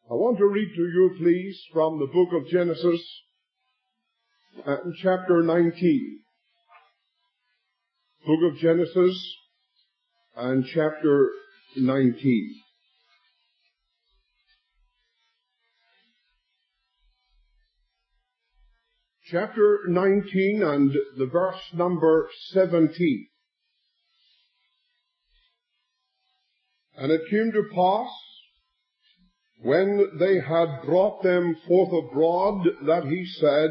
I want to read to you, please, from the book of Genesis, chapter 19. Book of Genesis and chapter 19. Chapter 19 and the verse number 17. And it came to pass, when they had brought them forth abroad, that he said,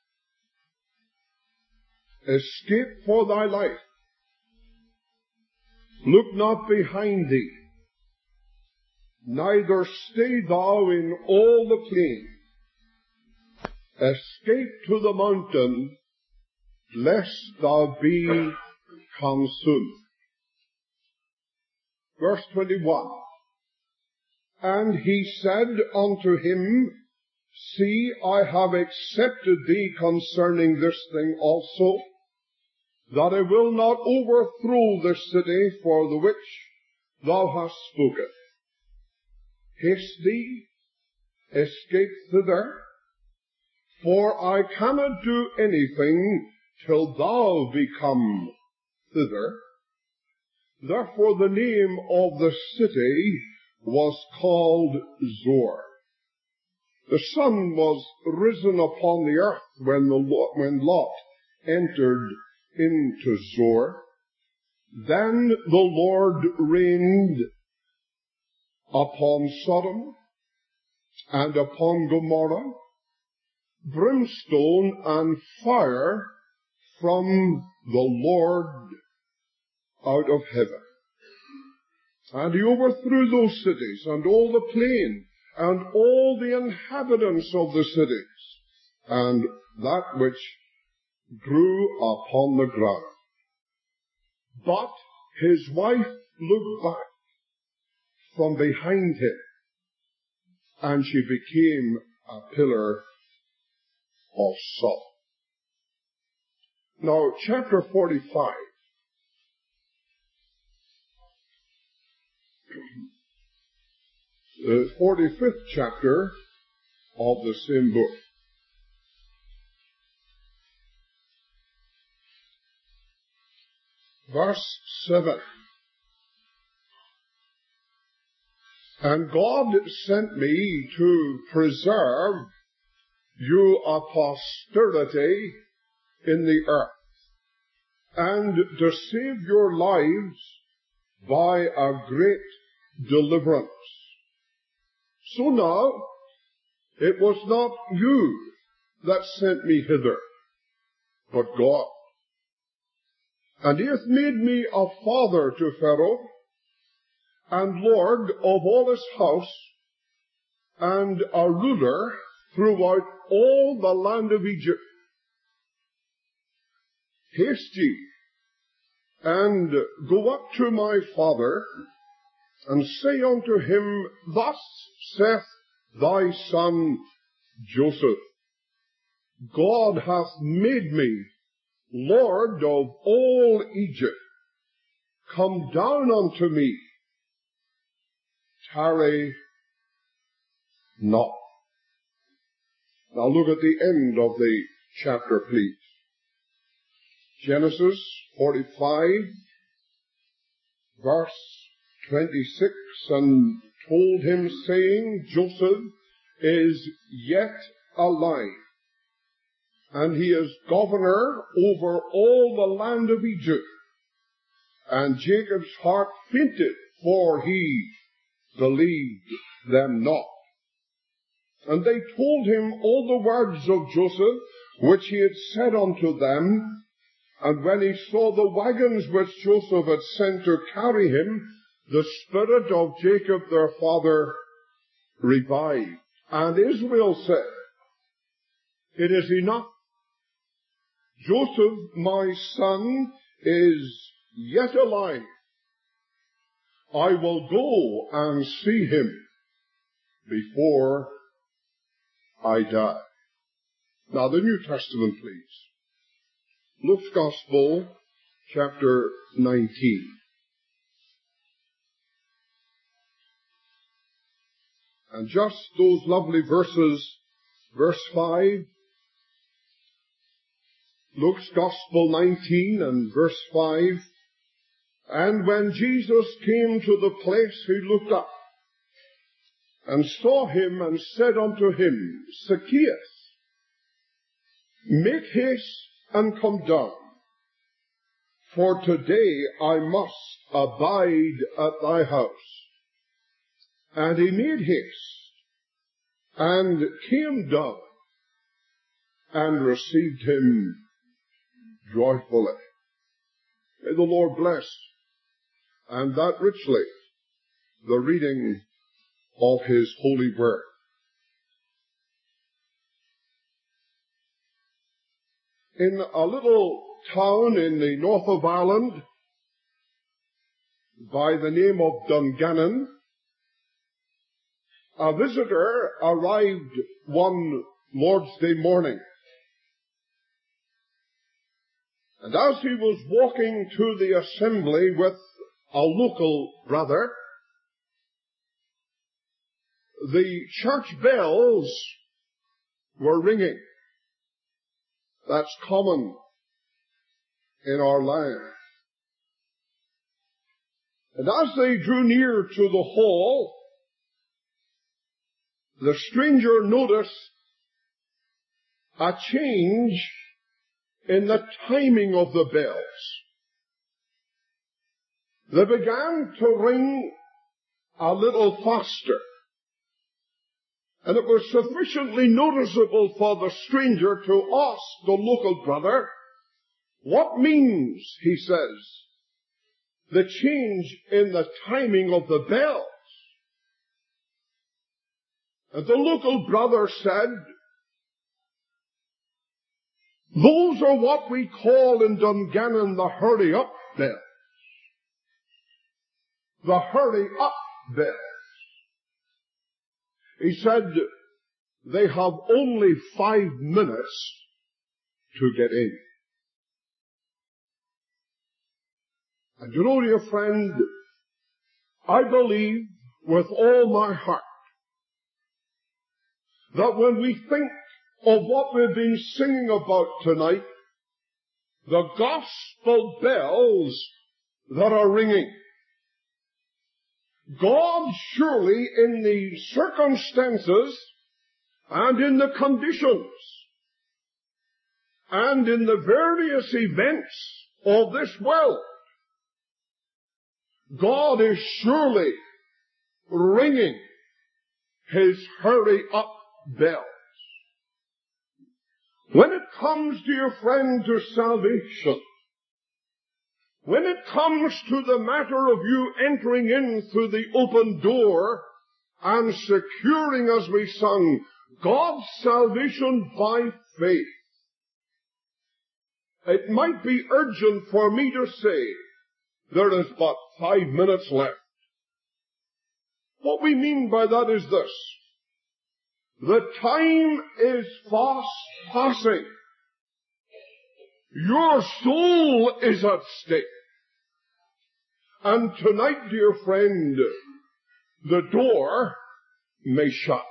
Escape for thy life. Look not behind thee, neither stay thou in all the plain. Escape to the mountain, lest thou be consumed. Verse 21. And he said unto him, See, I have accepted thee concerning this thing also, that I will not overthrow this city for the which thou hast spoken. Haste thee, escape thither, for I cannot do anything till thou be come thither. Therefore the name of the city was called Zoar. The sun was risen upon the earth when Lot entered into Zoar. Then the Lord rained upon Sodom and upon Gomorrah brimstone and fire from the Lord out of heaven. And he overthrew those cities, and all the plain, and all the inhabitants of the cities, and that which grew upon the ground. But his wife looked back from behind him, and she became a pillar of salt. Now, chapter 45. The 45th chapter of the same book. Verse 7. And God sent me to preserve you a posterity in the earth, and to save your lives by a great deliverance. So now, it was not you that sent me hither, but God. And he hath made me a father to Pharaoh, and lord of all his house, and a ruler throughout all the land of Egypt. Haste ye, and go up to my father, and say unto him, Thus saith thy son Joseph, God hath made me Lord of all Egypt. Come down unto me, tarry not. Now look at the end of the chapter, please. Genesis 45, verse 26, and told him, saying, Joseph is yet alive, and he is governor over all the land of Egypt. And Jacob's heart fainted, for he believed them not. And they told him all the words of Joseph, which he had said unto them. And when he saw the wagons which Joseph had sent to carry him, the spirit of Jacob their father revived. And Israel said, It is enough. Joseph, my son, is yet alive. I will go and see him before I die. Now the New Testament, please. Luke's Gospel, chapter 19. And just those lovely verses, verse 5, Luke's Gospel 19 and verse 5, and when Jesus came to the place, he looked up and saw him and said unto him, Zacchaeus, make haste and come down, for today I must abide at thy house. And he made haste and came down and received him joyfully. May the Lord bless, and that richly, the reading of his holy word. In a little town in the north of Ireland by the name of Dungannon, a visitor arrived one Lord's Day morning. And as he was walking to the assembly with a local brother, the church bells were ringing. That's common in our land. And as they drew near to the hall, the stranger noticed a change in the timing of the bells. They began to ring a little faster. And it was sufficiently noticeable for the stranger to ask the local brother, what means, he says, the change in the timing of the bells? And the local brother said, those are what we call in Dungannon the hurry-up bells. The hurry-up bells. He said, they have only 5 minutes to get in. And you know, dear friend, I believe with all my heart that when we think of what we've been singing about tonight, the gospel bells that are ringing, God surely in the circumstances and in the conditions and in the various events of this world, God is surely ringing his hurry-up bells. When it comes, dear friend, to salvation, when it comes to the matter of you entering in through the open door and securing, as we sung, God's salvation by faith, it might be urgent for me to say, there is but 5 minutes left. What we mean by that is this. The time is fast passing. Your soul is at stake. And tonight, dear friend, the door may shut.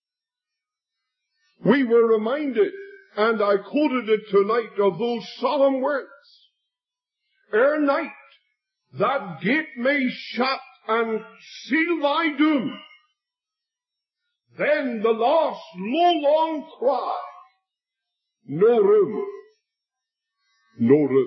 We were reminded, and I quoted it tonight, of those solemn words. Ere night, that gate may shut and seal thy doom. Then the lost, long cry, no room, no room.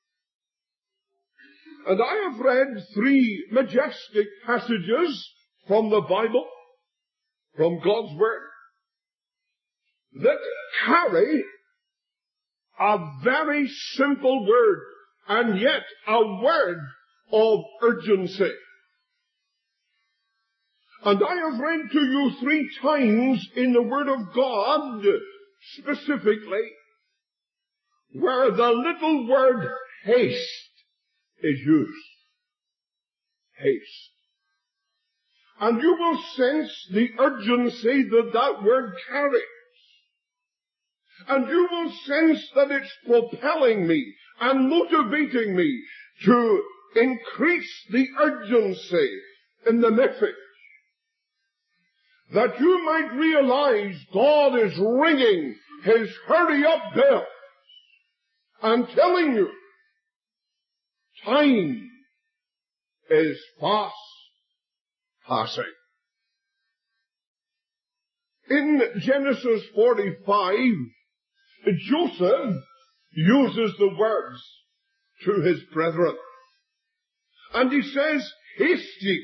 And I have read 3 majestic passages from the Bible, from God's Word, that carry a very simple word, and yet a word of urgency. And I have read to you 3 times in the Word of God, specifically, where the little word haste is used. Haste. And you will sense the urgency that that word carries. And you will sense that it's propelling me and motivating me to increase the urgency in the message. that you might realize God is ringing His hurry-up bell and telling you time is fast passing. In Genesis 45, Joseph uses the words to his brethren. And he says, haste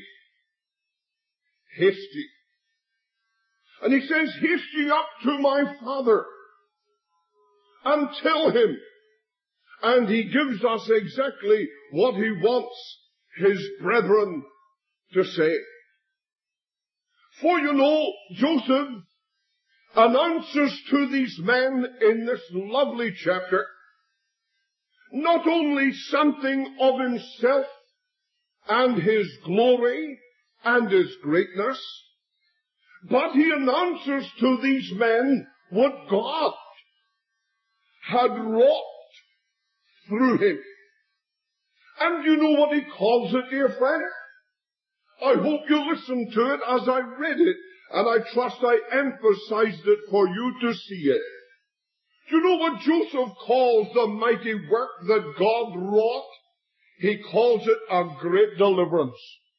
ye. And he says, haste ye up to my father and tell him. And he gives us exactly what he wants his brethren to say. For you know, Joseph announces to these men in this lovely chapter not only something of himself and his glory and his greatness, but he announces to these men what God had wrought through him. And you know what he calls it, dear friend? I hope you listened to it as I read it, and I trust I emphasized it for you to see it. Do you know what Joseph calls the mighty work that God wrought? He calls it a great deliverance.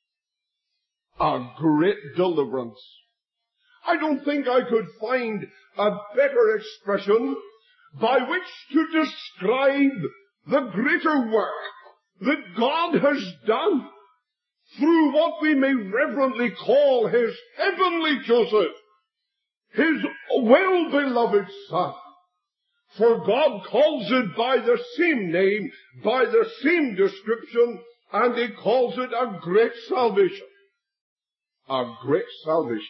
A great deliverance. I don't think I could find a better expression by which to describe the greater work that God has done through what we may reverently call his heavenly Joseph, his well-beloved Son. For God calls it by the same name, by the same description, and he calls it a great salvation. A great salvation.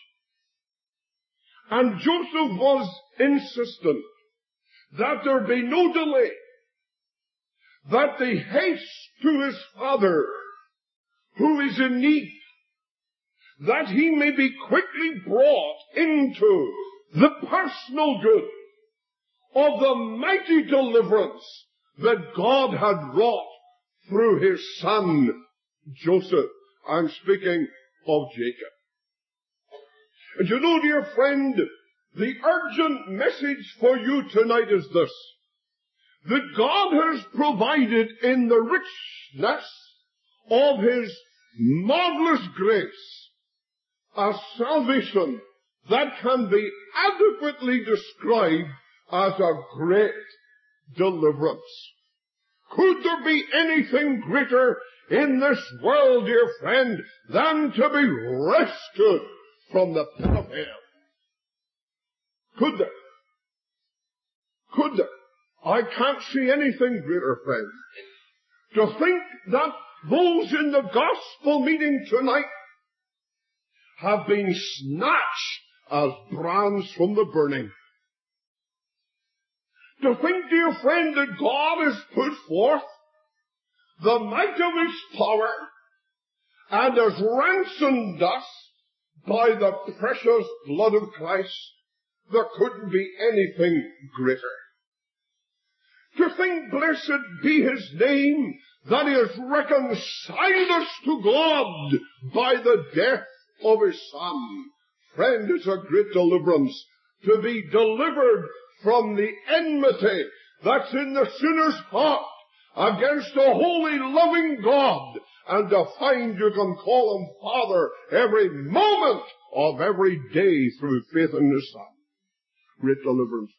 And Joseph was insistent that there be no delay, that they haste to his father, who is in need, that he may be quickly brought into the personal good of the mighty deliverance that God had wrought through his son Joseph. I'm speaking of Jacob. And you know, dear friend, the urgent message for you tonight is this: that God has provided in the richness of his marvelous grace a salvation that can be adequately described as a great deliverance. Could there be anything greater in this world, dear friend, than to be rescued from the pit of hell? Could there? Could there? I can't see anything greater, friend. To think that those in the gospel meeting tonight have been snatched as brands from the burning. To think, dear friend, that God has put forth the might of his power and has ransomed us by the precious blood of Christ. There couldn't be anything greater. To think, blessed be his name, that he has reconciled us to God by the death of his Son. Friend, it's a great deliverance to be delivered from the enmity that's in the sinner's heart against a holy, loving God, and to find you can call him Father every moment of every day through faith in his Son. Great deliverance.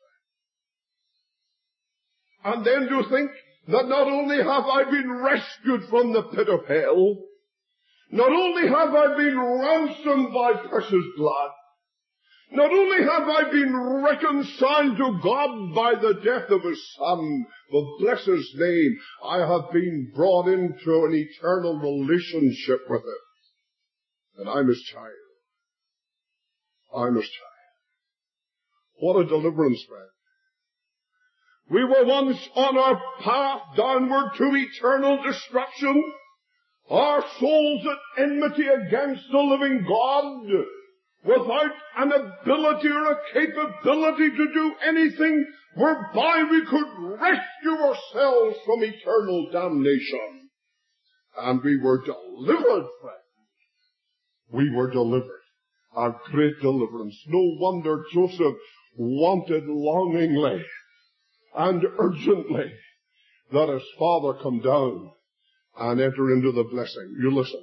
And then to think that not only have I been rescued from the pit of hell, not only have I been ransomed by precious blood, not only have I been reconciled to God by the death of his Son, but bless his name, I have been brought into an eternal relationship with him. And I'm his child. I'm his child. What a deliverance, friend. We were once on our path downward to eternal destruction, our souls at enmity against the living God, without an ability or a capability to do anything whereby we could rescue ourselves from eternal damnation. And we were delivered, friends. We were delivered. A great deliverance. No wonder Joseph wanted longingly and urgently that his father come down and enter into the blessing. You listen.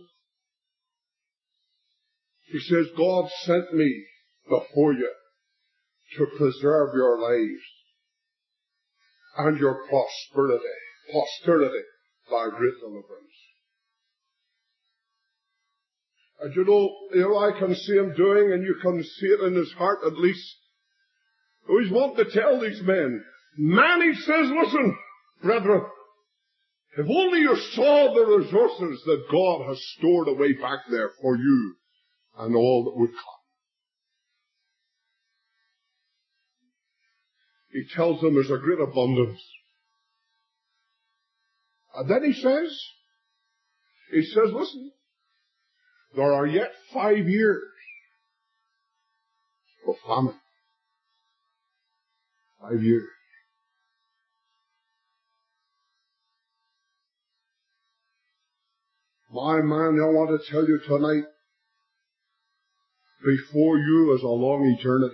He says, God sent me before you to preserve your lives and your posterity by great deliverance. And you know, I can see him doing, and you can see it in his heart at least. He's wanting to tell these men. Man, he says, listen, brethren, if only you saw the resources that God has stored away back there for you and all that would come. He tells them there's a great abundance. And then he says, listen, there are yet 5 years of famine. 5 years. My man, I want to tell you tonight, before you is a long eternity.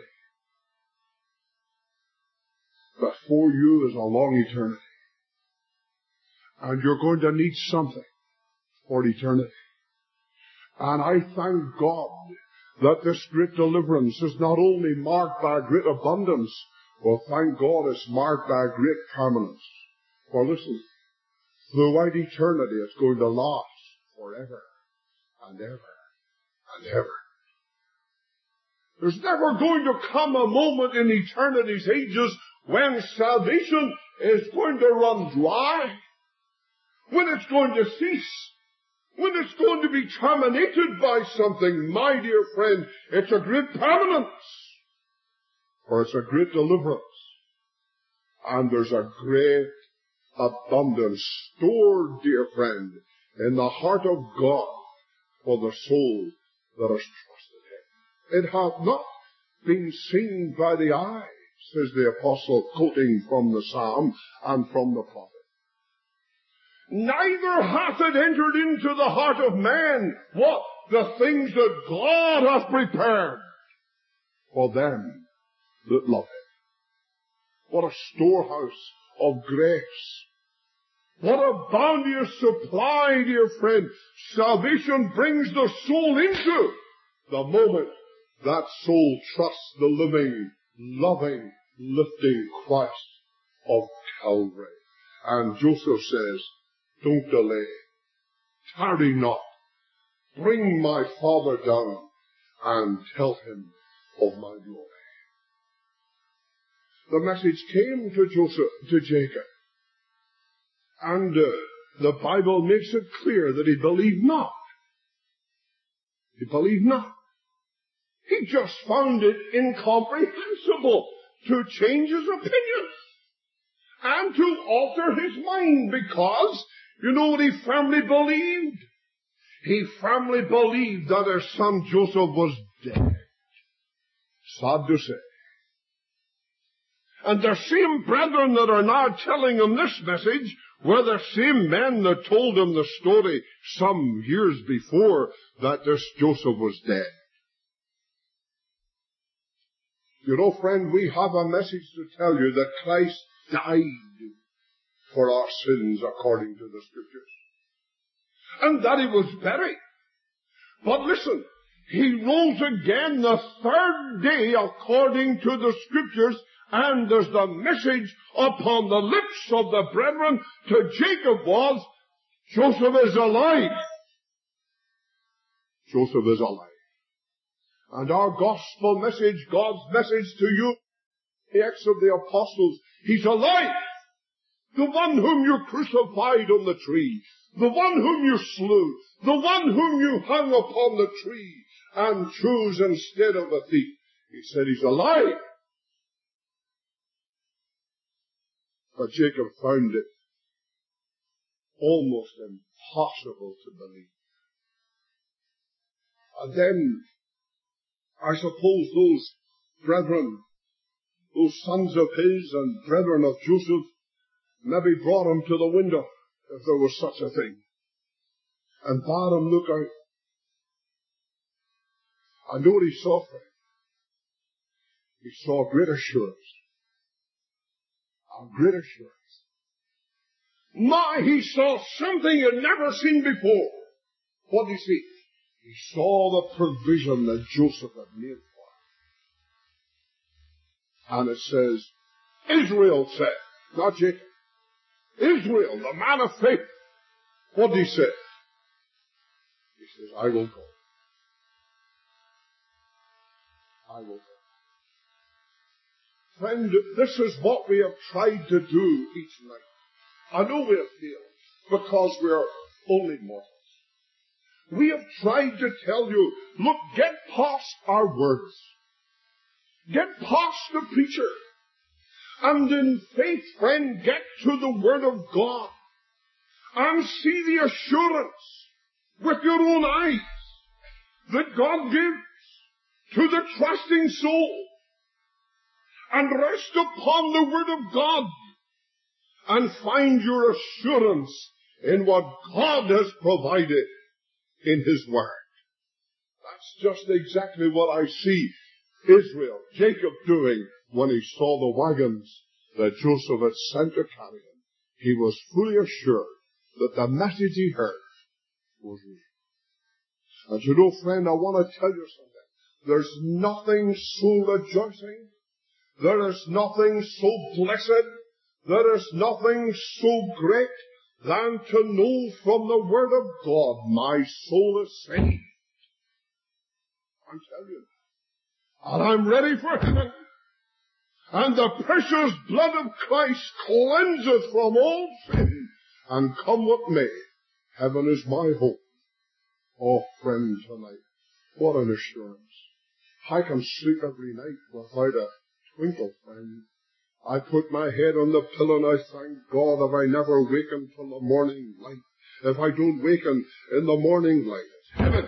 Before you is a long eternity. And you're going to need something for eternity. And I thank God that this great deliverance is not only marked by great abundance, but thank God it's marked by great permanence. For listen, throughout eternity it's going to last forever and ever and ever. There's never going to come a moment in eternity's ages when salvation is going to run dry, when it's going to cease, when it's going to be terminated by something. My dear friend, it's a great permanence, or it's a great deliverance, and there's a great abundance stored, dear friend, in the heart of God for the soul that has trusted Him. It hath not been seen by the eye, says the apostle, quoting from the psalm and from the prophet. Neither hath it entered into the heart of man what? The things that God hath prepared for them that love Him. What a storehouse of grace. What a bounteous supply, dear friend, salvation brings the soul into the moment that soul trusts the living, loving, lifting Christ of Calvary. And Joseph says, don't delay. Tarry not. Bring my father down and tell him of my glory. The message came to Jacob. And the Bible makes it clear that he believed not. He believed not. He just found it incomprehensible to change his opinion and to alter his mind, because you know what he firmly believed? He firmly believed that his son Joseph was dead. Sad to say. And the same brethren that are now telling him this message were the same men that told him the story some years before that this Joseph was dead. You know, friend, we have a message to tell you that Christ died for our sins according to the Scriptures. And that He was buried. But listen, He rose again the third day according to the Scriptures, and there's the message upon the lips of the brethren to Jacob was, Joseph is alive. Joseph is alive. And our gospel message, God's message to you, the Acts of the Apostles, He's alive. The one whom you crucified on the tree, the one whom you slew, the one whom you hung upon the tree and chose instead of a thief. He said He's alive. But Jacob found it almost impossible to believe. And then, I suppose those brethren, those sons of his and brethren of Joseph, maybe brought him to the window, if there was such a thing, and bade him look out. I know what he saw, friend. He saw great assurance. A great assurance. He saw something he had never seen before. What did he see? He saw the provision that Joseph had made for him. And it says, Israel said, not Jacob. Israel, the man of faith. What did he say? He says, I will go. I will go. Friend, this is what we have tried to do each night. I know we have failed because we are only mortals. We have tried to tell you, look, get past our words. Get past the preacher. And in faith, friend, get to the Word of God. And see the assurance with your own eyes that God gives to the trusting soul. And rest upon the Word of God. And find your assurance in what God has provided in His Word. That's just exactly what I see Israel, Jacob doing when he saw the wagons that Joseph had sent to carry him. He was fully assured that the message he heard was real. And you know, friend, I want to tell you something. There's nothing so rejoicing. There is nothing so blessed. There is nothing so great than to know from the Word of God, my soul is saved. I'm telling you. And I'm ready for heaven. And the precious blood of Christ cleanseth from all sin. And come what may, heaven is my hope. Oh, friend, tonight, what an assurance. I can sleep every night without a twinkle, friend. I put my head on the pillow and I thank God if I never waken till the morning light. If I don't waken in the morning light, it's heaven.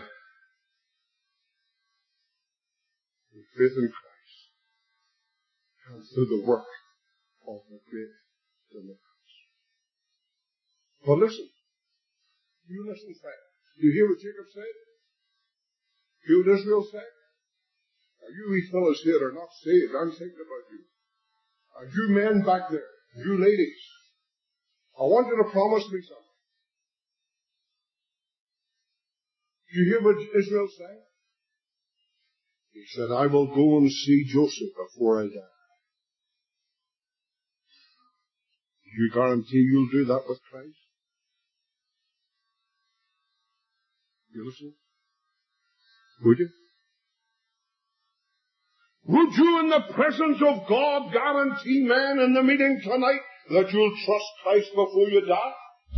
With faith in Christ and through the work of the great deliverance. But listen. You listen, friend. Do you hear what Jacob said? You what Israel said? Now, you wee fellas here are not saved. I'm thinking about you. You men back there, you ladies, I want you to promise me something. Do you hear what Israel said? He said, I will go and see Joseph before I die. Do you guarantee you'll do that with Christ? You listen? Would you? Would you, in the presence of God, guarantee, man, in the meeting tonight, that you'll trust Christ before you die?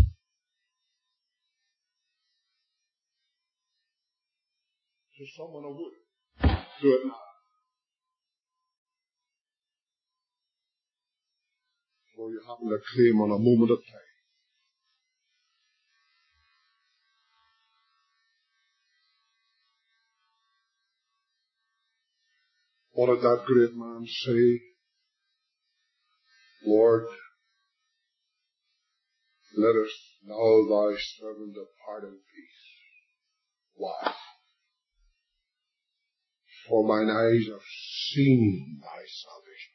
So someone would. Do it now. Or you happen to claim on a moment of time. What did that great man say? Lord, let us now thy servant depart in peace. Why? For mine eyes have seen thy salvation.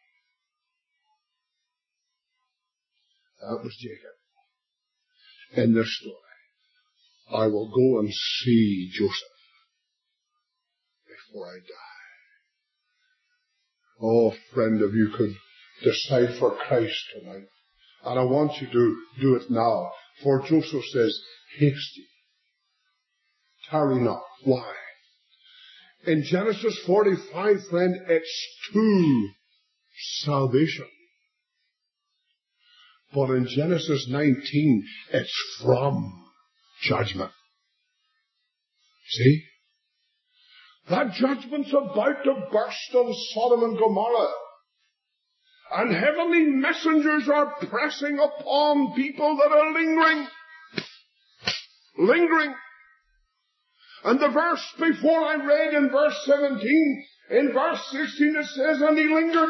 That was Jacob. In this story, I will go and see Joseph before I die. Oh, friend, if you could decide for Christ tonight. And I want you to do it now. For Joseph says, haste ye. Tarry not. Why? In Genesis 45, friend, it's to salvation. But in Genesis 19, it's from judgment. See? That judgment's about to burst on Sodom and Gomorrah. And heavenly messengers are pressing upon people that are lingering. Lingering. And the verse before I read in verse 17, in verse 16 it says, and he lingered.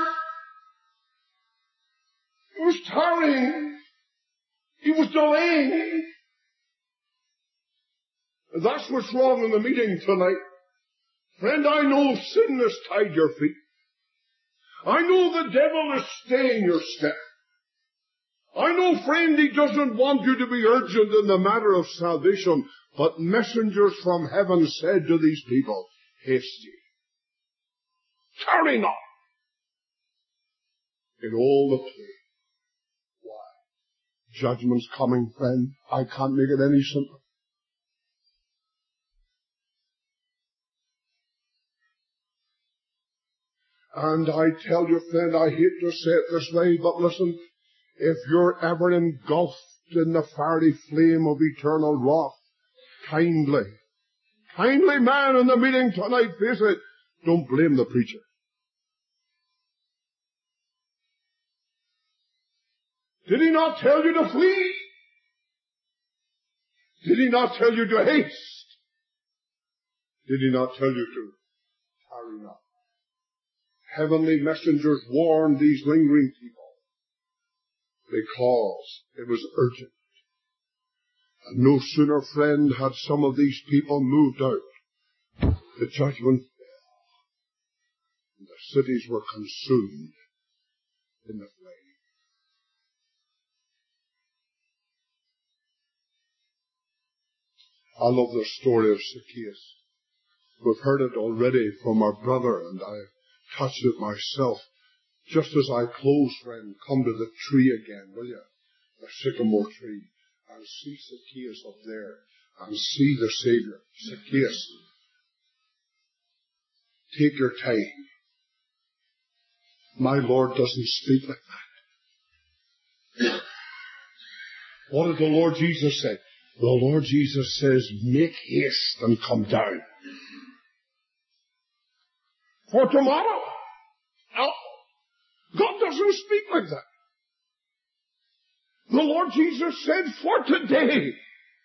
He was tarrying. He was delaying. That's what's wrong in the meeting tonight. Friend, I know sin has tied your feet. I know the devil is staying your step. I know, friend, he doesn't want you to be urgent in the matter of salvation, but messengers from heaven said to these people, haste ye. Tarry not. In all the plain. Why? Judgment's coming, friend. I can't make it any simpler. And I tell you, friend, I hate to say it this way, but listen, if you're ever engulfed in the fiery flame of eternal wrath, kindly, man in the meeting tonight, face it, don't blame the preacher. Did he not tell you to flee? Did he not tell you to haste? Did he not tell you to tarry not? Heavenly messengers warned these lingering people because it was urgent. And no sooner, friend, had some of these people moved out, the judgment fell, and the cities were consumed in the flame. I love the story of Zacchaeus. We've heard it already from our brother, and I've touched it myself. Just as I close, friend, come to the tree again, will you? The sycamore tree. And see Zacchaeus up there. And see the Savior. Zacchaeus, take your time. My Lord doesn't speak like that. What did the Lord Jesus say? The Lord Jesus says, make haste and come down. For tomorrow. Oh, God doesn't speak like that. The Lord Jesus said, for today,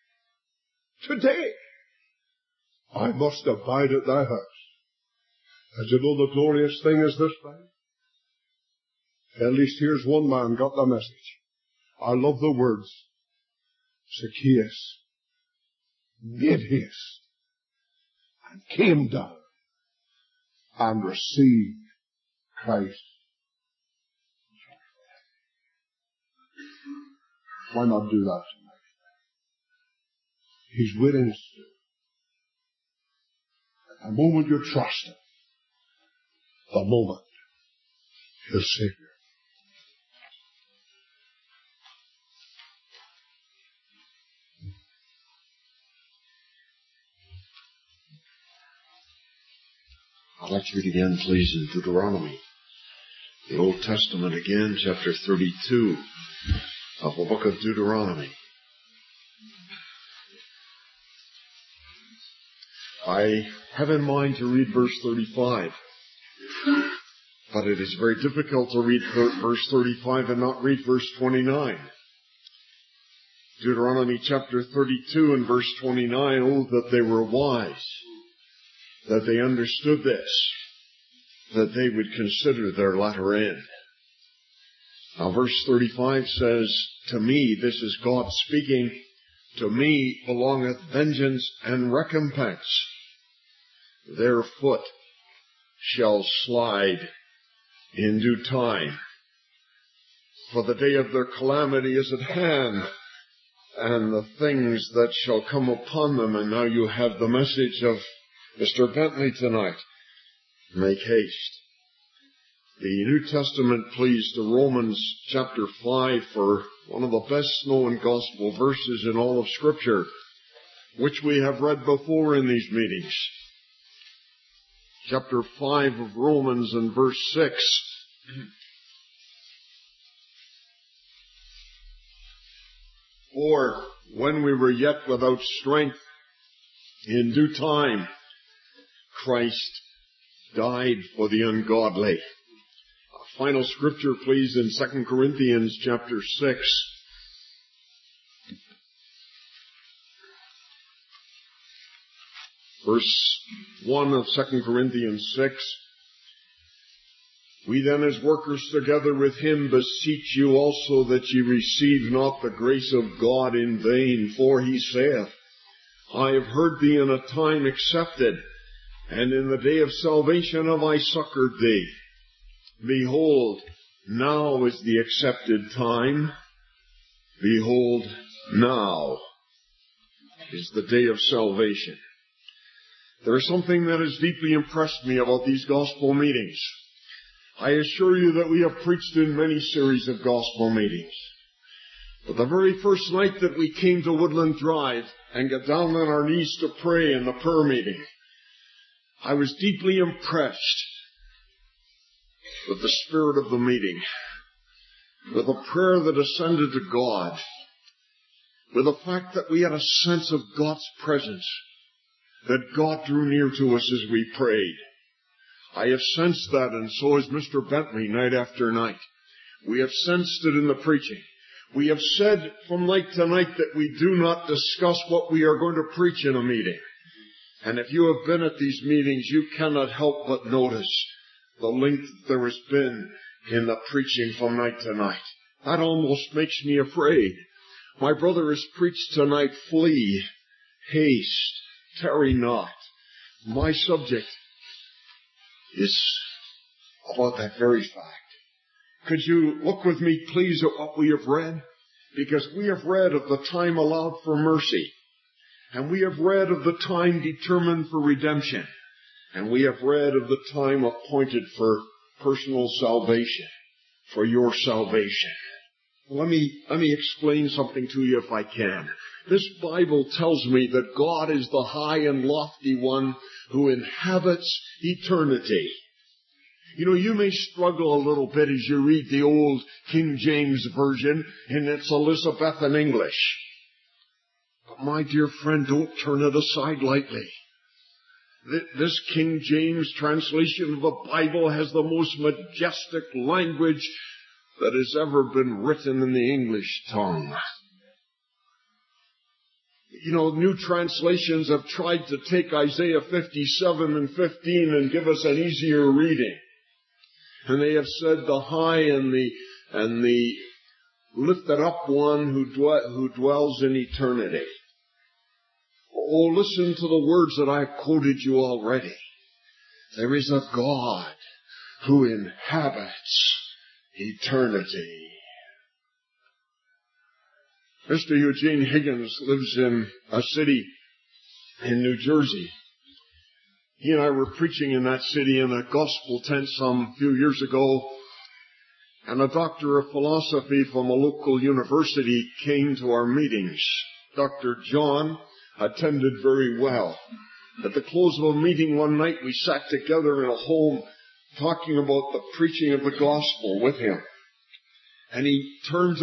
I must abide at thy house. And you know the glorious thing is this, friend? At least here's one man got the message. I love the words. Zacchaeus made haste and came down and received Christ. Why not do that tonight? He's waiting still. The moment you trust him, the moment he'll save you. I'd like to read again, please, in Deuteronomy, the Old Testament again, chapter 32 of the book of Deuteronomy. I have in mind to read verse 35, but it is very difficult to read verse 35 and not read verse 29. Deuteronomy chapter 32 and verse 29, oh, that they were wise, that they understood this, that they would consider their latter end. Now verse 35 says, to me, this is God speaking, to me belongeth vengeance and recompense. Their foot shall slide in due time. For the day of their calamity is at hand, and the things that shall come upon them. And now you have the message of Mr. Bentley tonight. Make haste. The New Testament, please, to Romans chapter 5 for one of the best known gospel verses in all of Scripture, which we have read before in these meetings. Chapter 5 of Romans and verse 6. For when we were yet without strength, in due time, Christ died for the ungodly. A final scripture, please, in 2 Corinthians chapter 6. Verse 1 of 2 Corinthians 6. We then as workers together with him beseech you also that ye receive not the grace of God in vain. For he saith, I have heard thee in a time accepted, And in the day of salvation have I succored thee. Behold, now is the accepted time. Behold, now is the day of salvation. There is something that has deeply impressed me about these gospel meetings. I assure you that we have preached in many series of gospel meetings. But the very first night that we came to Woodland Drive and got down on our knees to pray in the prayer meeting, I was deeply impressed with the spirit of the meeting, with a prayer that ascended to God, with the fact that we had a sense of God's presence, that God drew near to us as we prayed. I have sensed that, and so has Mr. Bentley, night after night. We have sensed it in the preaching. We have said from night to night that we do not discuss what we are going to preach in a meeting. And if you have been at these meetings, you cannot help but notice the length there has been in the preaching from night to night. That almost makes me afraid. My brother has preached tonight, flee, haste, tarry not. My subject is about that very fact. Could you look with me, please, at what we have read? Because we have read of the time allowed for mercy. And we have read of the time determined for redemption. And we have read of the time appointed for personal salvation, for your salvation. Let me explain something to you if I can. This Bible tells me that God is the high and lofty one who inhabits eternity. You know, you may struggle a little bit as you read the old King James Version in its Elizabethan English. But my dear friend, don't turn it aside lightly. This King James translation of the Bible has the most majestic language that has ever been written in the English tongue. You know, new translations have tried to take Isaiah 57 and 15 and give us an easier reading. And they have said the high and the lifted up one who dwells in eternity. Oh, listen to the words that I've quoted you already. There is a God who inhabits eternity. Mr. Eugene Higgins lives in a city in New Jersey. He and I were preaching in that city in a gospel tent some few years ago, and a doctor of philosophy from a local university came to our meetings. Dr. John attended very well. At the close of a meeting one night, we sat together in a home talking about the preaching of the gospel with him. And he turned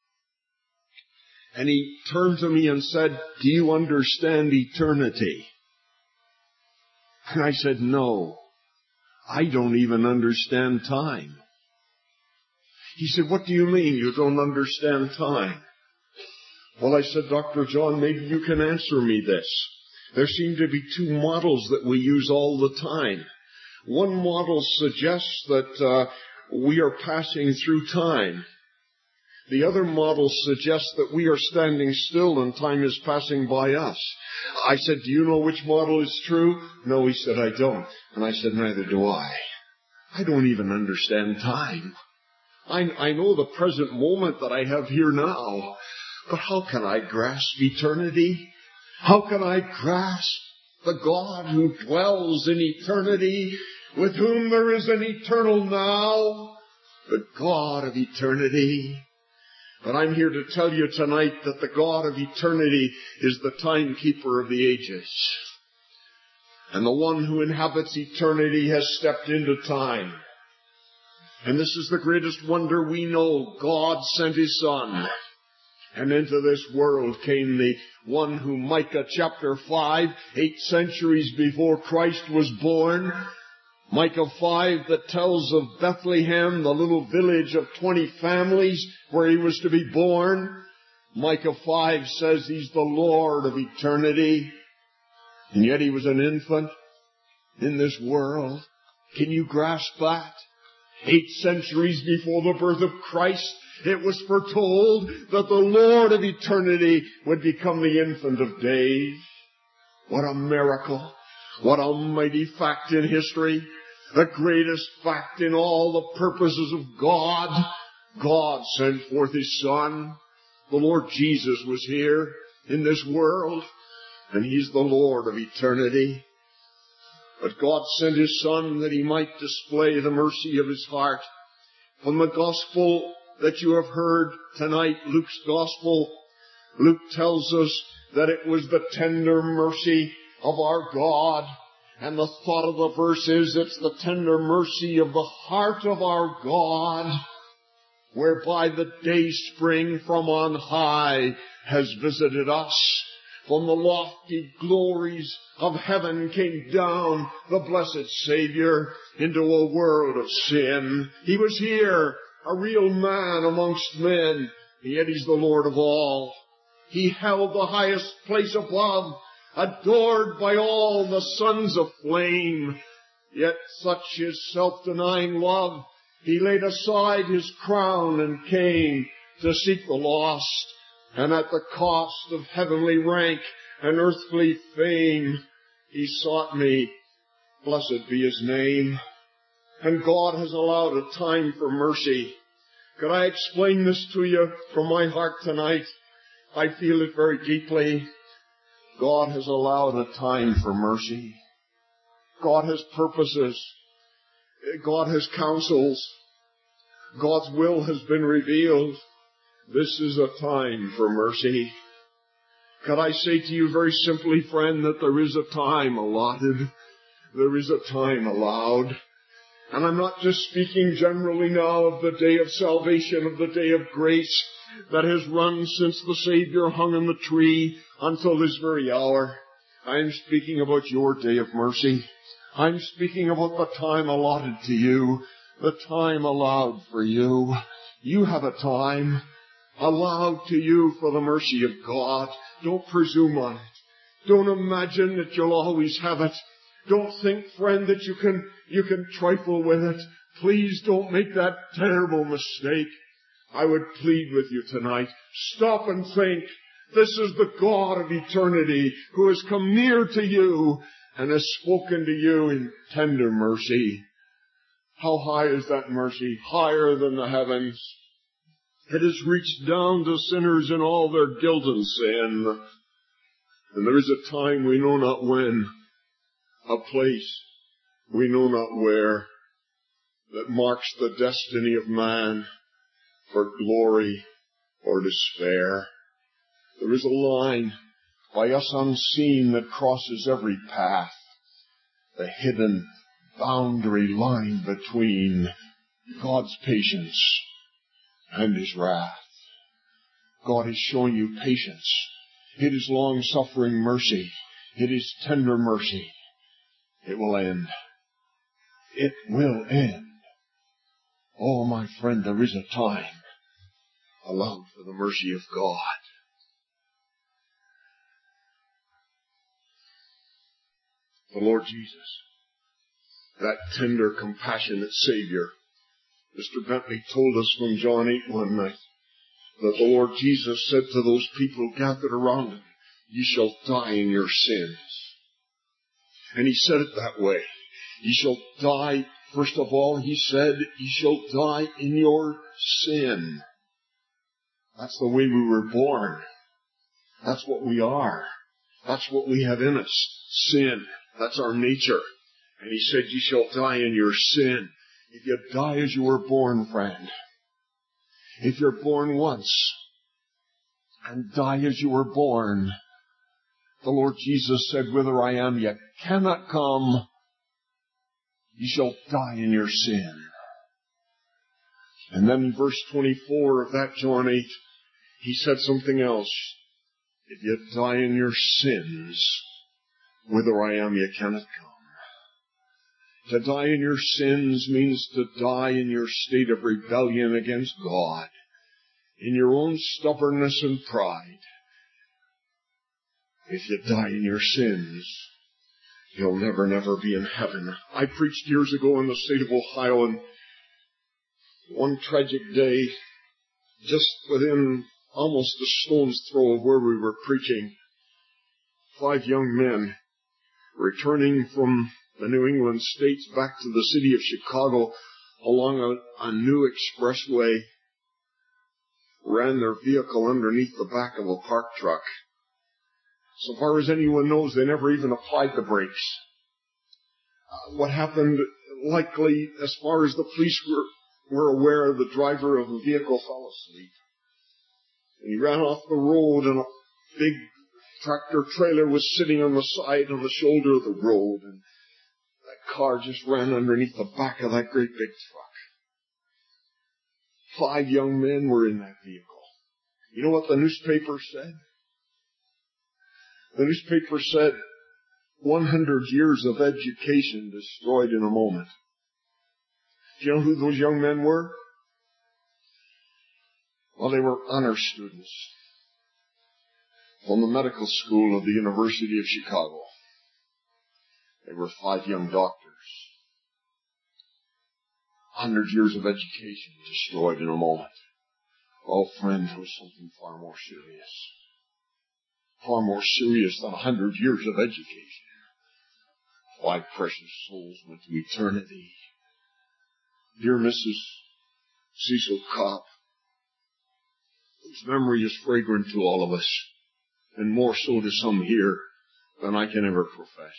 to me and said, "Do you understand eternity?" And I said, "No, I don't even understand time." He said, "What do you mean you don't understand time?" Well, I said, "Dr. John, maybe you can answer me this. There seem to be two models that we use all the time. One model suggests that we are passing through time. The other model suggests that we are standing still and time is passing by us." I said, "Do you know which model is true?" "No," he said, "I don't." And I said, "Neither do I. I don't even understand time. I know the present moment that I have here now, but how can I grasp eternity? How can I grasp the God who dwells in eternity, with whom there is an eternal now, the God of eternity?" But I'm here to tell you tonight that the God of eternity is the timekeeper of the ages. And the one who inhabits eternity has stepped into time. And this is the greatest wonder we know. God sent His Son. And into this world came the one who Micah chapter 5, 8 centuries before Christ was born. Micah 5 that tells of Bethlehem, the little village of 20 families where He was to be born. Micah 5 says He's the Lord of eternity. And yet He was an infant in this world. Can you grasp that? 8 centuries before the birth of Christ, it was foretold that the Lord of eternity would become the infant of days. What a miracle. What a mighty fact in history. The greatest fact in all the purposes of God. God sent forth His Son. The Lord Jesus was here in this world, and He's the Lord of eternity. But God sent His Son that He might display the mercy of His heart. From the gospel that you have heard tonight, Luke's gospel, Luke tells us that it was the tender mercy of our God. And the thought of the verse is, it's the tender mercy of the heart of our God, whereby the day spring from on high has visited us. From the lofty glories of heaven came down the blessed Savior into a world of sin. He was here, a real man amongst men, yet He's the Lord of all. He held the highest place above, adored by all the sons of flame. Yet such His self-denying love, He laid aside His crown and came to seek the lost. And at the cost of heavenly rank and earthly fame, He sought me. Blessed be His name. And God has allowed a time for mercy. Could I explain this to you from my heart tonight? I feel it very deeply. God has allowed a time for mercy. God has purposes. God has counsels. God's will has been revealed. This is a time for mercy. Could I say to you very simply, friend, that there is a time allotted. There is a time allowed. And I'm not just speaking generally now of the day of salvation, of the day of grace that has run since the Savior hung on the tree until this very hour. I'm speaking about your day of mercy. I'm speaking about the time allotted to you, the time allowed for you. You have a time allowed to you for the mercy of God. Don't presume on it. Don't imagine that you'll always have it. Don't think, friend, that you can trifle with it. Please don't make that terrible mistake. I would plead with you tonight. Stop and think. This is the God of eternity who has come near to you and has spoken to you in tender mercy. How high is that mercy? Higher than the heavens. It has reached down to sinners in all their guilt and sin. And there is a time we know not when, a place we know not where, that marks the destiny of man for glory or despair. There is a line by us unseen that crosses every path, the hidden boundary line between God's patience and His wrath. God is showing you patience. It is long-suffering mercy. It is tender mercy. It will end. It will end. Oh, my friend, there is a time allowed for the mercy of God. The Lord Jesus, that tender, compassionate Savior. Mr. Bentley told us from John 8 one night that the Lord Jesus said to those people gathered around Him, "Ye shall die in your sins." And He said it that way. Ye shall die, first of all, He said, ye shall die in your sin. That's the way we were born. That's what we are. That's what we have in us. Sin. That's our nature. And He said, ye shall die in your sin. If you die as you were born, friend, if you're born once and die as you were born, the Lord Jesus said, whither I am, ye cannot come. Ye shall die in your sin. And then in verse 24 of that John 8, He said something else. If you die in your sins, whither I am, ye cannot come. To die in your sins means to die in your state of rebellion against God, in your own stubbornness and pride. If you die in your sins, you'll never be in heaven. I preached years ago in the state of Ohio, and one tragic day, just within almost a stone's throw of where we were preaching, 5 young men returning from the New England states back to the city of Chicago along a new expressway, ran their vehicle underneath the back of a parked truck. So far as anyone knows, they never even applied the brakes. What happened, likely, as far as the police were aware, the driver of the vehicle fell asleep. And he ran off the road, and a big tractor trailer was sitting on the side, on the shoulder of the road, and that car just ran underneath the back of that great big truck. 5 young men were in that vehicle. You know what the newspaper said? The newspaper said, 100 years of education destroyed in a moment. Do you know who those young men were? Well, they were honor students from the medical school of the University of Chicago. They were 5 young doctors. 100 years of education destroyed in a moment. Oh, friends, it was something far more serious. Far more serious than 100 years of education. 5 precious souls went to eternity. Dear Mrs. Cecil Cobb, whose memory is fragrant to all of us, and more so to some here than I can ever profess.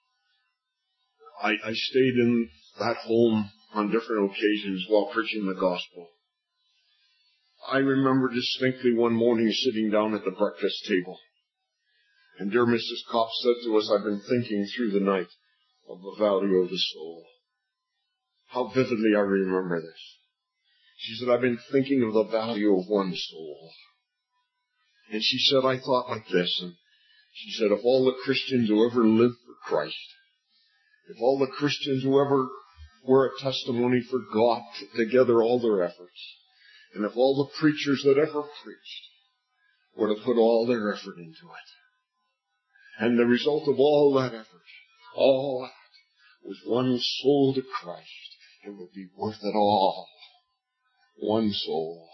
I stayed in that home on different occasions while preaching the gospel. I remember distinctly one morning sitting down at the breakfast table, and dear Mrs. Cobb said to us, I've been thinking through the night of the value of the soul. How vividly I remember this. She said, I've been thinking of the value of one soul. And she said, I thought like this, and she said, if all the Christians who ever lived for Christ, if all the Christians who ever were a testimony for God put together all their efforts, and if all the preachers that ever preached were to put all their effort into it, and the result of all that effort, all that, was one soul to Christ, it would be worth it all. One soul.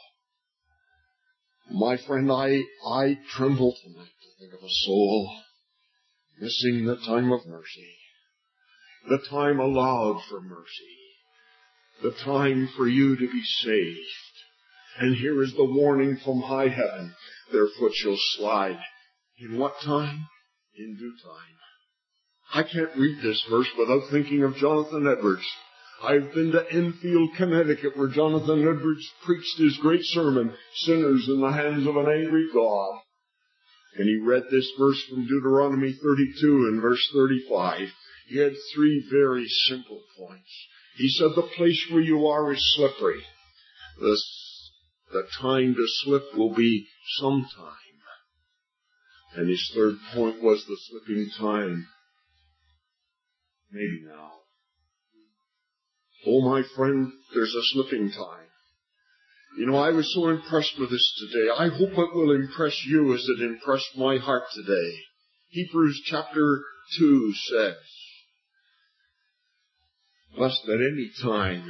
My friend, I tremble tonight to think of a soul missing the time of mercy, the time allowed for mercy, the time for you to be saved. And here is the warning from high heaven. Their foot shall slide. In what time? In due time. I can't read this verse without thinking of Jonathan Edwards. I've been to Enfield, Connecticut, where Jonathan Edwards preached his great sermon, Sinners in the Hands of an Angry God. And he read this verse from Deuteronomy 32 and verse 35. He had 3 very simple points. He said, the place where you are is slippery. The time to slip will be sometime. And his 3rd point was the slipping time. Maybe now. Oh, my friend, there's a slipping time. You know, I was so impressed with this today. I hope it will impress you as it impressed my heart today. Hebrews chapter 2 says, lest at any time,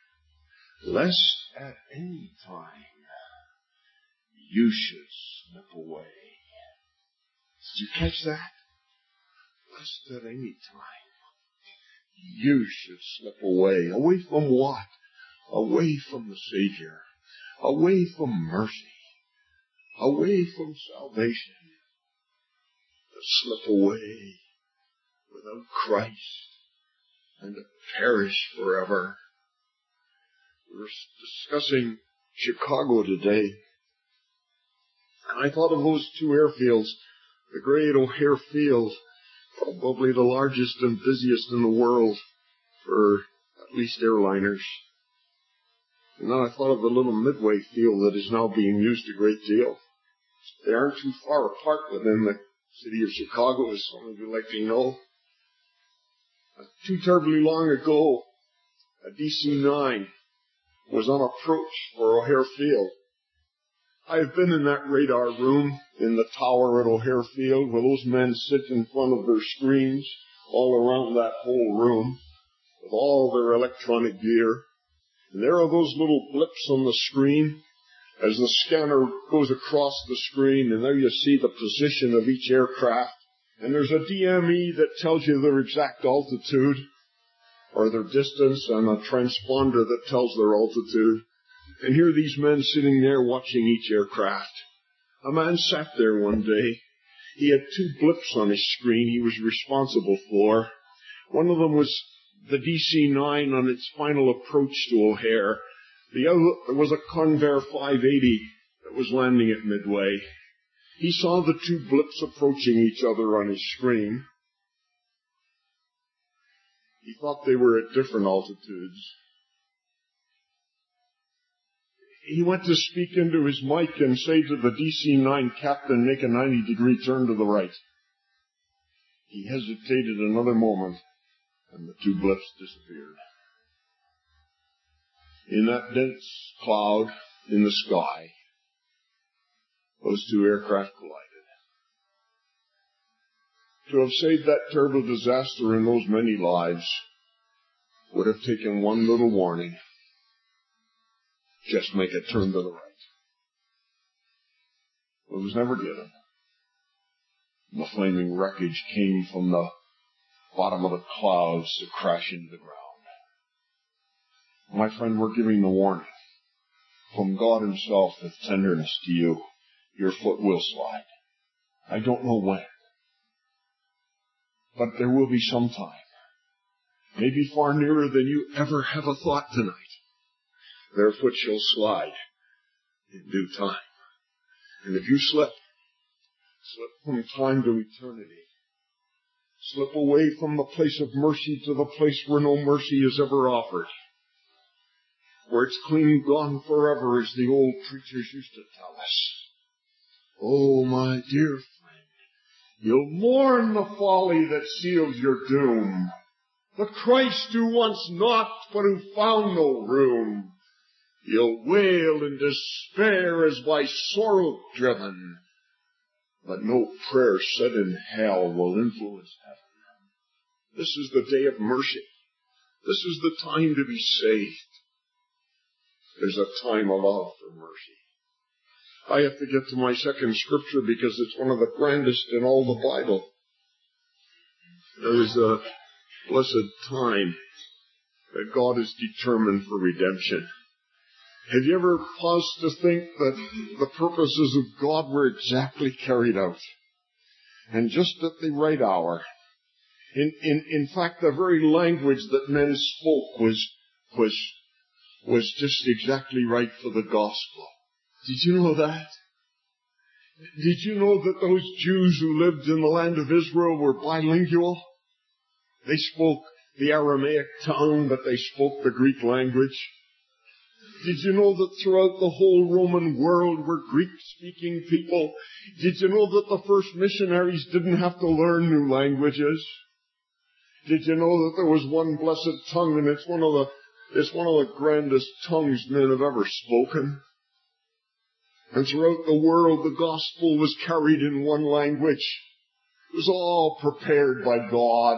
you should slip away. Did you catch that? Lest at any time you should slip away. Away from what? Away from the Savior. Away from mercy. Away from salvation. To slip away without Christ and to perish forever. We were discussing Chicago today, and I thought of those 2 airfields. The great O'Hare Field, probably the largest and busiest in the world for at least airliners. And then I thought of the little Midway field that is now being used a great deal. They aren't too far apart within the city of Chicago, as some of you like to know. Too terribly long ago, a DC-9 was on approach for O'Hare Field. I have been in that radar room in the tower at O'Hare Field where those men sit in front of their screens all around that whole room with all their electronic gear. And there are those little blips on the screen as the scanner goes across the screen, and there you see the position of each aircraft And there's a DME that tells you their exact altitude or their distance, and a transponder that tells their altitude. And here are these men sitting there watching each aircraft. A man sat there one day. He had 2 blips on his screen he was responsible for. One of them was the DC-9 on its final approach to O'Hare. The other was a Convair 580 that was landing at Midway. He saw the 2 blips approaching each other on his screen. He thought they were at different altitudes. He went to speak into his mic and say to the DC-9 captain, make a 90-degree turn to the right. He hesitated another moment, and the 2 blips disappeared. In that dense cloud in the sky, those 2 aircraft collided. To have saved that terrible disaster and those many lives would have taken one little warning. Just make a turn to the right. It was never given. The flaming wreckage came from the bottom of the clouds to crash into the ground. My friend, we're giving the warning from God himself with tenderness to you. Your foot will slide. I don't know when, but there will be some time, maybe far nearer than you ever have a thought tonight. Their foot shall slide in due time. And if you slip from time to eternity, slip away from the place of mercy to the place where no mercy is ever offered, where it's clean gone forever, as the old preachers used to tell us. Oh, my dear friend, you'll mourn the folly that seals your doom. The Christ who wants not, but who found no room. You'll wail in despair as by sorrow driven, but no prayer said in hell will influence heaven. This is the day of mercy. This is the time to be saved. There's a time allowed for mercy. I have to get to my second scripture because it's one of the grandest in all the Bible. There is a blessed time that God has determined for redemption. Have you ever paused to think that the purposes of God were exactly carried out? And just at the right hour. In fact, the very language that men spoke was just exactly right for the gospel. Did you know that? Did you know that those Jews who lived in the land of Israel were bilingual? They spoke the Aramaic tongue, but they spoke the Greek language. Did you know that throughout the whole Roman world were Greek-speaking people? Did you know that the first missionaries didn't have to learn new languages? Did you know that there was one blessed tongue, and it's one of the grandest tongues men have ever spoken? And throughout the world, the gospel was carried in one language. It was all prepared by God.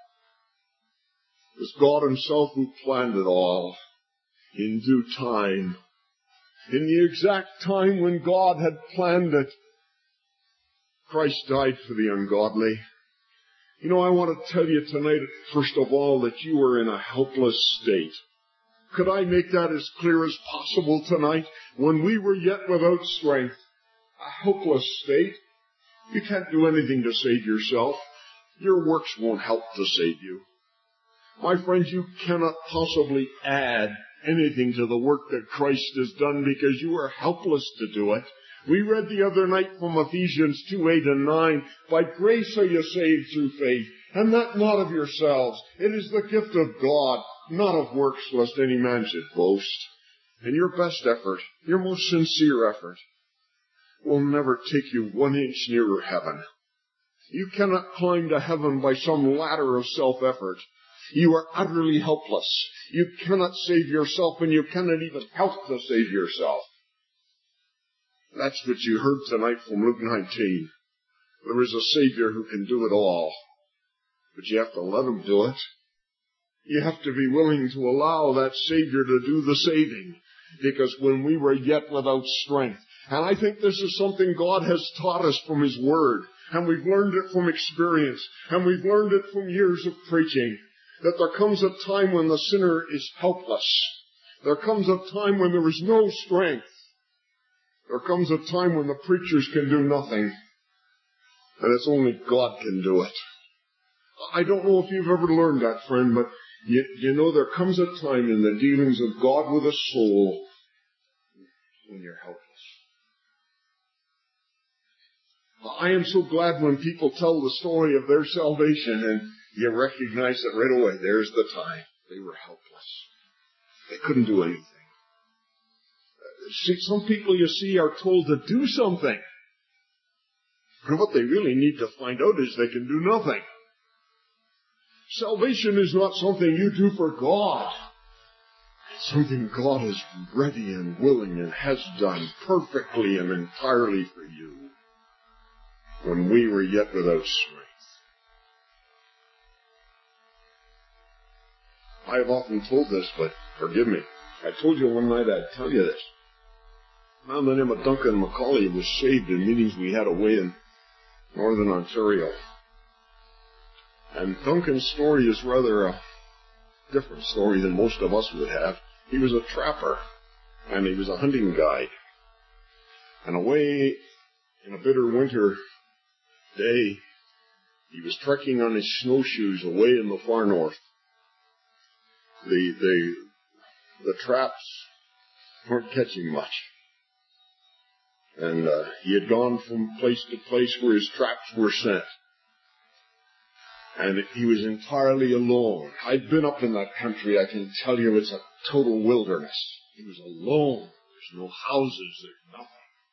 It was God himself who planned it all. In due time, in the exact time when God had planned it, Christ died for the ungodly. You know, I want to tell you tonight, first of all, that you are in a helpless state. Could I make that as clear as possible tonight? When we were yet without strength, a helpless state. You can't do anything to save yourself. Your works won't help to save you. My friends, you cannot possibly add anything to the work that Christ has done because you are helpless to do it. We read the other night from Ephesians 2:8 and 9, by grace are you saved through faith, and that not of yourselves. It is the gift of God, not of works, lest any man should boast. And your best effort, your most sincere effort, will never take you 1 inch nearer heaven. You cannot climb to heaven by some ladder of self-effort. You are utterly helpless. You cannot save yourself, and you cannot even help to save yourself. That's what you heard tonight from Luke 19. There is a Savior who can do it all. But you have to let him do it. You have to be willing to allow that Savior to do the saving. Because when we were yet without strength, and I think this is something God has taught us from His Word, and we've learned it from experience, and we've learned it from years of preaching, that there comes a time when the sinner is helpless. There comes a time when there is no strength. There comes a time when the preachers can do nothing, and it's only God can do it. I don't know if you've ever learned that, friend, but you know there comes a time in the dealings of God with a soul when you're helpless. I am so glad when people tell the story of their salvation and you recognize that right away, there's the time. They were helpless. They couldn't do anything. See, some people, you see, are told to do something. But what they really need to find out is they can do nothing. Salvation is not something you do for God. It's something God is ready and willing and has done perfectly and entirely for you when we were yet without strength. I have often told this, but forgive me. I told you one night I'd tell you this. A man by the name of Duncan Macaulay was saved in meetings we had away in Northern Ontario. And Duncan's story is rather a different story than most of us would have. He was a trapper, and he was a hunting guide. And away in a bitter winter day, he was trekking on his snowshoes away in the far north. The traps weren't catching much. And he had gone from place to place where his traps were sent. And he was entirely alone. I've been up in that country. I can tell you it's a total wilderness. He was alone. There's no houses. There's nothing.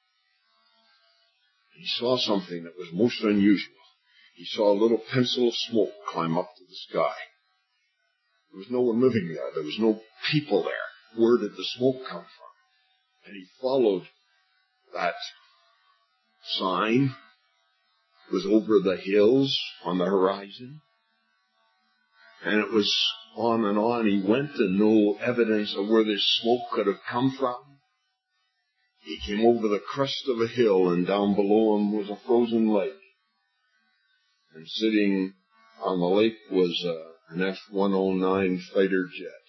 He saw something that was most unusual. He saw a little pencil of smoke climb up to the sky. There was no one living there. There was no people there. Where did the smoke come from? And he followed that sign. It was over the hills on the horizon. And it was on and on. He went and no evidence of where this smoke could have come from. He came over the crest of a hill, and down below him was a frozen lake. And sitting on the lake was an F-109 fighter jet.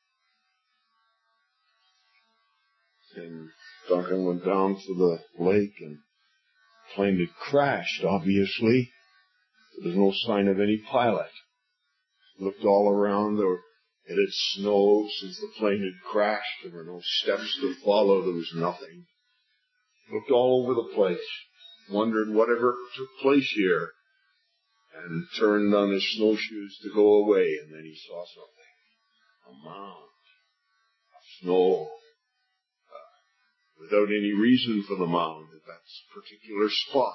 And Duncan went down to the lake, and the plane had crashed, obviously. There was no sign of any pilot. Looked all around. It had snowed since the plane had crashed. There were no steps to follow. There was nothing. Looked all over the place. Wondered whatever took place here. And turned on his snowshoes to go away. And then he saw something. A mound of snow. Without any reason for the mound at that particular spot.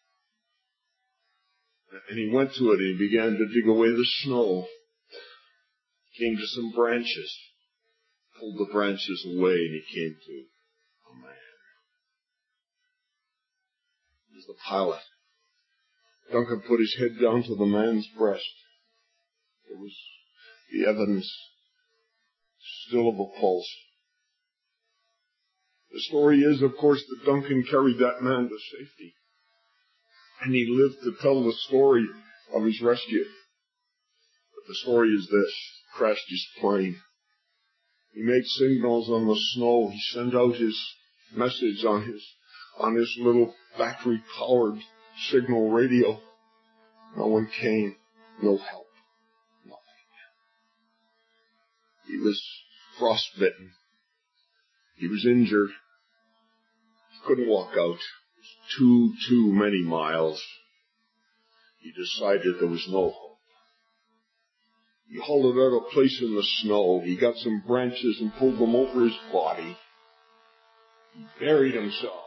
And he went to it and he began to dig away the snow. Came to some branches. Pulled the branches away and he came to a man. It was the pilot. Duncan put his head down to the man's breast. There was the evidence still of a pulse. The story is, of course, that Duncan carried that man to safety. And he lived to tell the story of his rescue. But the story is this. Crashed his plane. He made signals on the snow. He sent out his message on his little battery-powered signal radio. No one came. No help. Nothing. He was frostbitten. He was injured. He couldn't walk out. It was too many miles. He decided there was no hope. He hollowed out a place in the snow. He got some branches and pulled them over his body. He buried himself.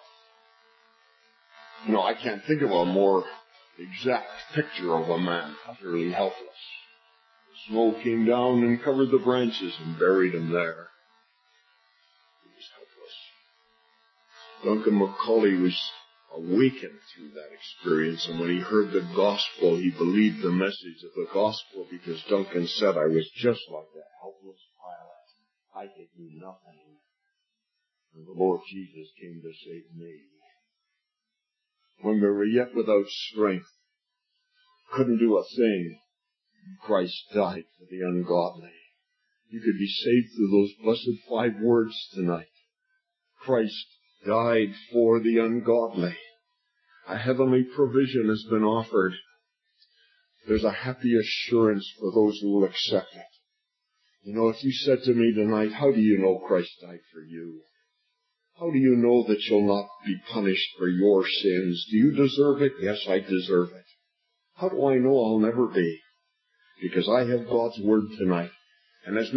I can't think of a more exact picture of a man utterly helpless. The snow came down and covered the branches and buried him there. He was helpless. Duncan Macaulay was awakened through that experience, and when he heard the gospel, he believed the message of the gospel, because Duncan said, I was just like that helpless pilot. I could do nothing. And the Lord Jesus came to save me. when we were yet without strength, couldn't do a thing, Christ died for the ungodly. You could be saved through those blessed 5 words tonight. Christ died for the ungodly. A heavenly provision has been offered. There's a happy assurance for those who will accept it. You know, if you said to me tonight, how do you know Christ died for you? How do you know that you'll not be punished for your sins? Do you deserve it? Yes, I deserve it. How do I know I'll never be? Because I have God's Word tonight. And as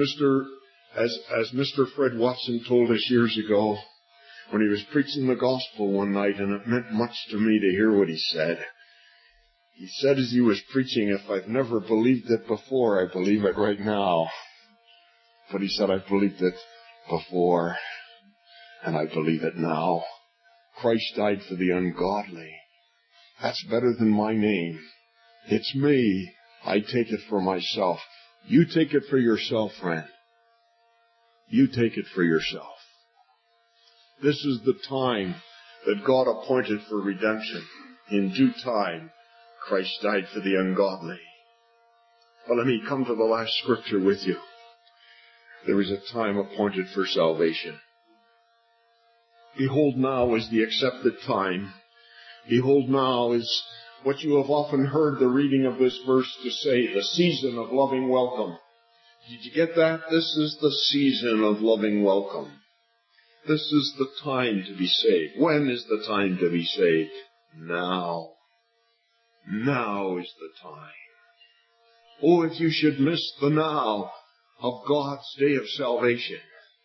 Mr. Fred Watson told us years ago, when he was preaching the gospel one night, and it meant much to me to hear what he said. He said as he was preaching, if I've never believed it before, I believe it right now. But he said, I've believed it before, and I believe it now. Christ died for the ungodly. That's better than my name. It's me. I take it for myself. You take it for yourself, friend. You take it for yourself. This is the time that God appointed for redemption. In due time, Christ died for the ungodly. But let me come to the last scripture with you. There is a time appointed for salvation. Behold, now is the accepted time. Behold, now is what you have often heard the reading of this verse to say, the season of loving welcome. Did you get that? This is the season of loving welcome. This is the time to be saved. When is the time to be saved? Now. Now is the time. Oh, if you should miss the now of God's day of salvation,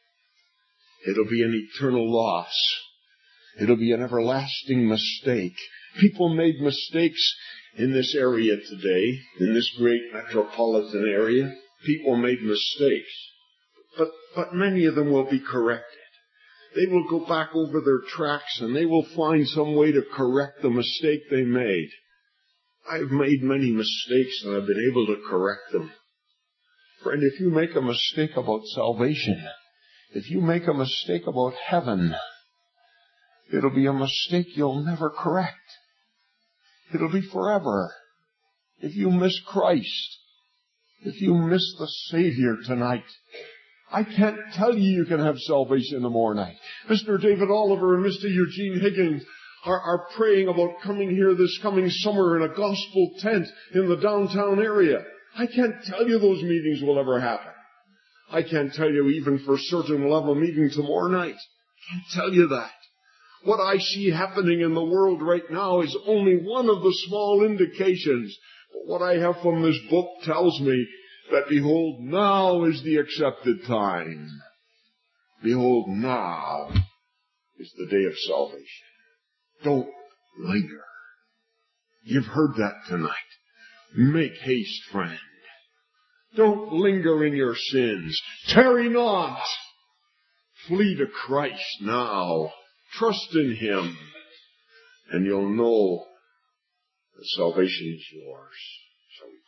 it'll be an eternal loss. It'll be an everlasting mistake. People made mistakes in this area today, in this great metropolitan area. People made mistakes. But many of them will be corrected. They will go back over their tracks and they will find some way to correct the mistake they made. I've made many mistakes and I've been able to correct them. Friend, if you make a mistake about salvation, if you make a mistake about heaven, it'll be a mistake you'll never correct. It'll be forever. If you miss Christ, if you miss the Savior tonight, I can't tell you can have salvation tomorrow night. Mr. David Oliver and Mr. Eugene Higgins are praying about coming here this coming summer in a gospel tent in the downtown area. I can't tell you those meetings will ever happen. I can't tell you even for certain we'll have a meeting tomorrow night. I can't tell you that. What I see happening in the world right now is only one of the small indications. But what I have from this book tells me that, behold, now is the accepted time. Behold, now is the day of salvation. Don't linger. You've heard that tonight. Make haste, friend. Don't linger in your sins. Tarry not. Flee to Christ now. Trust in Him, and you'll know that salvation is yours. Shall we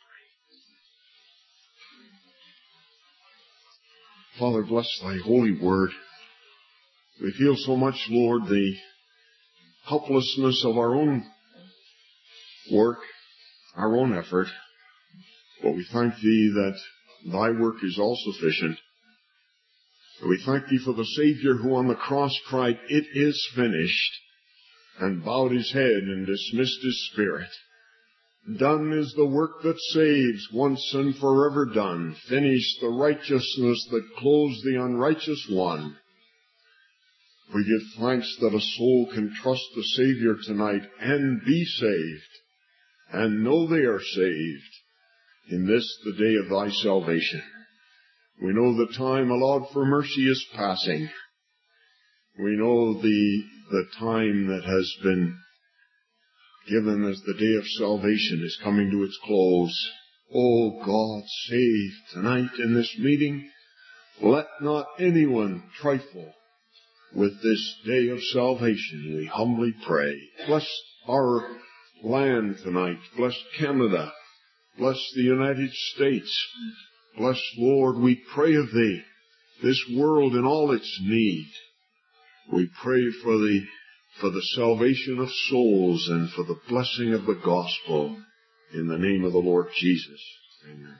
pray? Father, bless Thy holy word. We feel so much, Lord, the helplessness of our own work, our own effort. But we thank Thee that Thy work is all sufficient. We thank Thee for the Savior who on the cross cried, "It is finished," and bowed His head and dismissed His spirit. Done is the work that saves, once and forever done. Finished the righteousness that clothes the unrighteous one. We give thanks that a soul can trust the Savior tonight and be saved, and know they are saved in this, the day of Thy salvation. We know the time allowed for mercy is passing. We know the time that has been given as the day of salvation is coming to its close. Oh God, save tonight in this meeting. Let not anyone trifle with this day of salvation, we humbly pray. Bless our land tonight. Bless Canada. Bless the United States. Bless, Lord, we pray of Thee, this world in all its need. We pray for the for the salvation of souls and for the blessing of the gospel in the name of the Lord Jesus. Amen.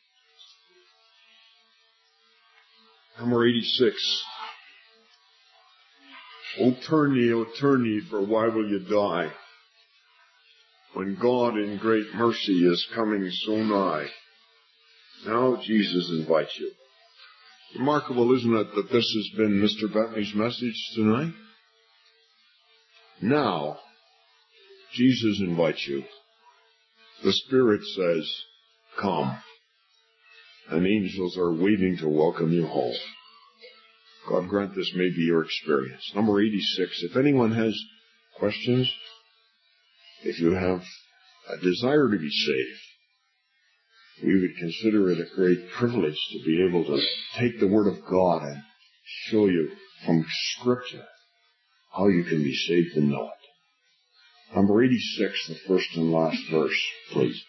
Number 86. O turn ye, for why will you die? When God in great mercy is coming so nigh. Now Jesus invites you. Remarkable, isn't it, that this has been Mr. Bentley's message tonight? Now, Jesus invites you. The Spirit says, come. And angels are waiting to welcome you home. God grant this may be your experience. Number 86, if anyone has questions, if you have a desire to be saved, we would consider it a great privilege to be able to take the Word of God and show you from Scripture how you can be saved and know it. Number 86, the first and last verse, please.